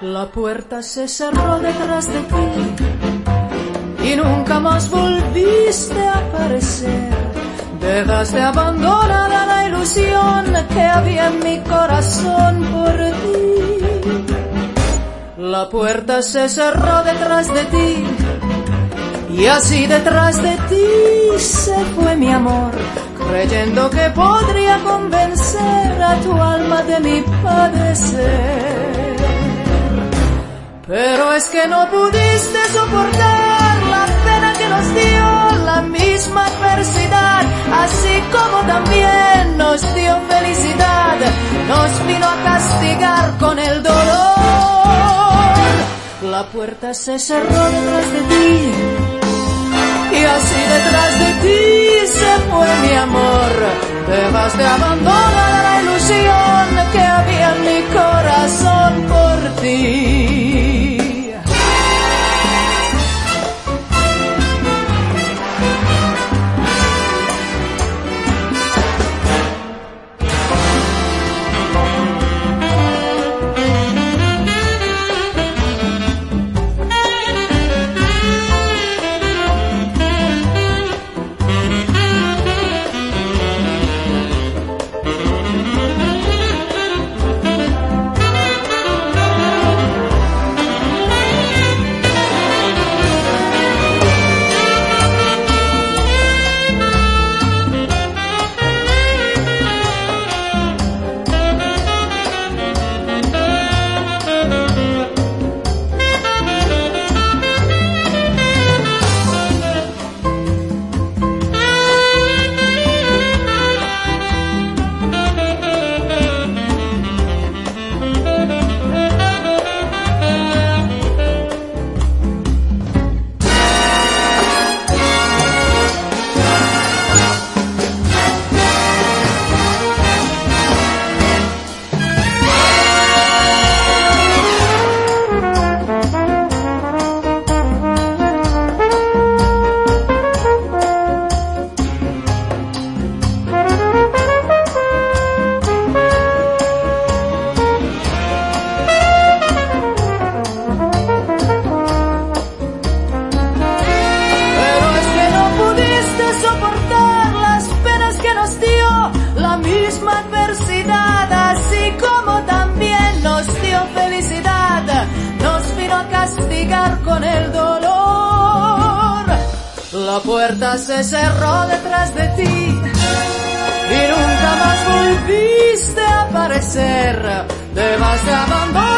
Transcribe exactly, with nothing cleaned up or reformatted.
La puerta se cerró detrás de ti y nunca más volviste a aparecer. Dejaste abandonada la ilusión que había en mi corazón por ti. La puerta se cerró detrás de ti y así detrás de ti se fue mi amor, creyendo que podría convencer a tu alma de mi padecer. Pero es que no pudiste soportar la pena que nos dio la misma adversidad, así como también nos dio felicidad, nos vino a castigar con el dolor. La puerta se cerró detrás de ti y así detrás de ti se fue mi amor. Dejaste abandonada la ilusión que había en mi corazón por ti. Con el dolor. La puerta se cerró detrás de ti y nunca más volviste a aparecer. Dejaste abandonar